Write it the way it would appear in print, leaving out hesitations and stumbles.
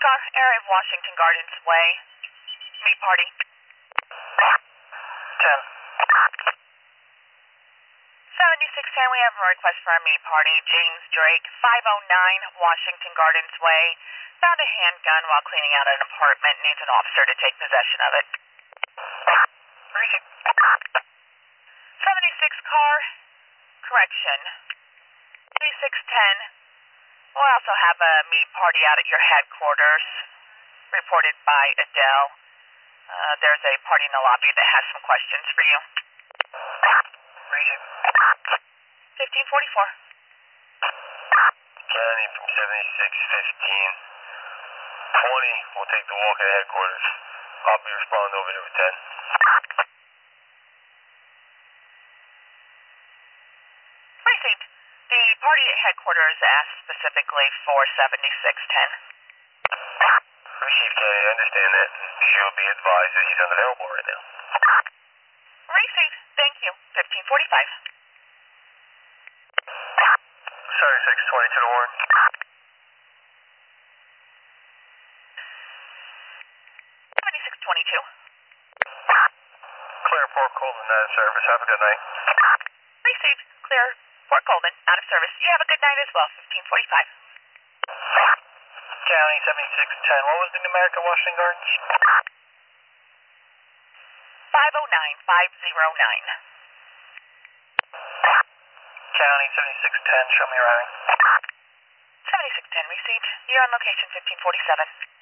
car, area of Washington Gardens Way. Meat party. 10. 7610, we have a request for a meat party. James Drake, 509 Washington Gardens Way. Found a handgun while cleaning out an apartment. Needs an officer to take possession of it. 76 car, correction. 3610. We'll also have a meat party out at your headquarters. Reported by Adele. There's a party in the lobby that has some questions for you. 1544. County from 7615. 20 will take the walk at headquarters. I'll be responding over there with 10. Received. The party at headquarters asked specifically for 7610. Received, County. I understand that. She'll be advised that he's unavailable right now. Received. Thank you. 1545. 7620 to the warrant. 7622. Clear Port Colton, out of service. Have a good night. Received. Clear. Port Colvin, out of service. You have a good night as well. 1545. County 7610. What was the numeric at Washington Gardens? 509509. County 7610. Show me your routing. 7610 received. You're on location 1547.